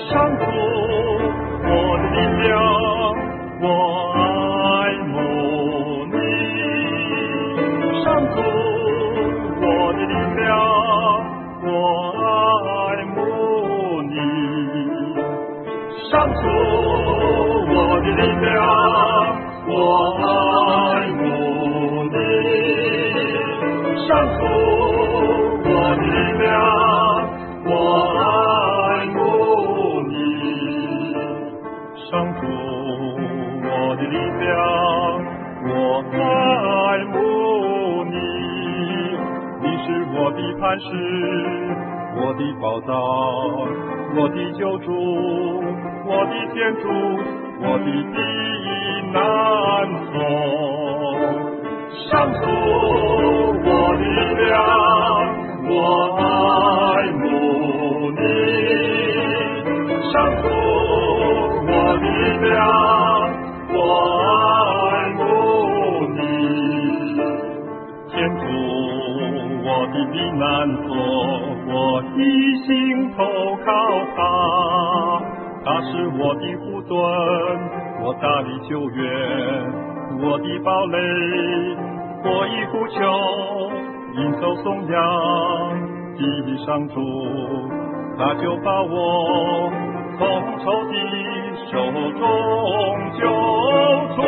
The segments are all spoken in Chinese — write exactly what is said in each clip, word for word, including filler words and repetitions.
上主，我的力量，我爱慕你。上主，我的力量，我爱慕你。上主，我的力量，我爱慕你。上主，我的力量，我爱慕你。上主，我的力量，我爱慕你。你是我的磐石，我的宝藏，我的救主，我的天主，我的避难所。上主，我的力量，我爱慕你。上主，我的力量，我爱慕你。天主，我的避难所，我一心投靠他，他是我的护盾，我大力救援，我的堡垒，我一呼求，应受颂扬的上主，他就把我从仇敌手中救出。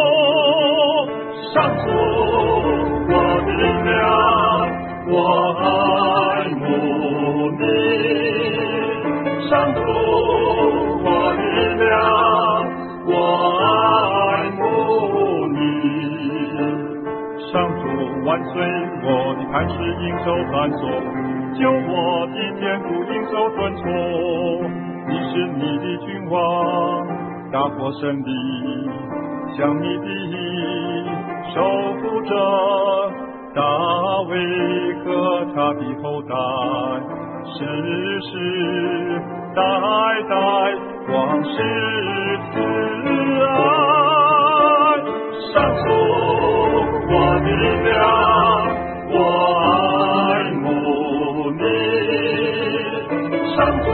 上主，我的力量，我爱慕你。上主，我的力量，我爱慕你。上主万岁，我的磐石应受赞颂，救我的天主应受尊崇。你是你的君王，大获胜利，像你的意守护着大卫和他的后代，世世代代光是慈爱。上主，我的力量，我爱慕你。上主，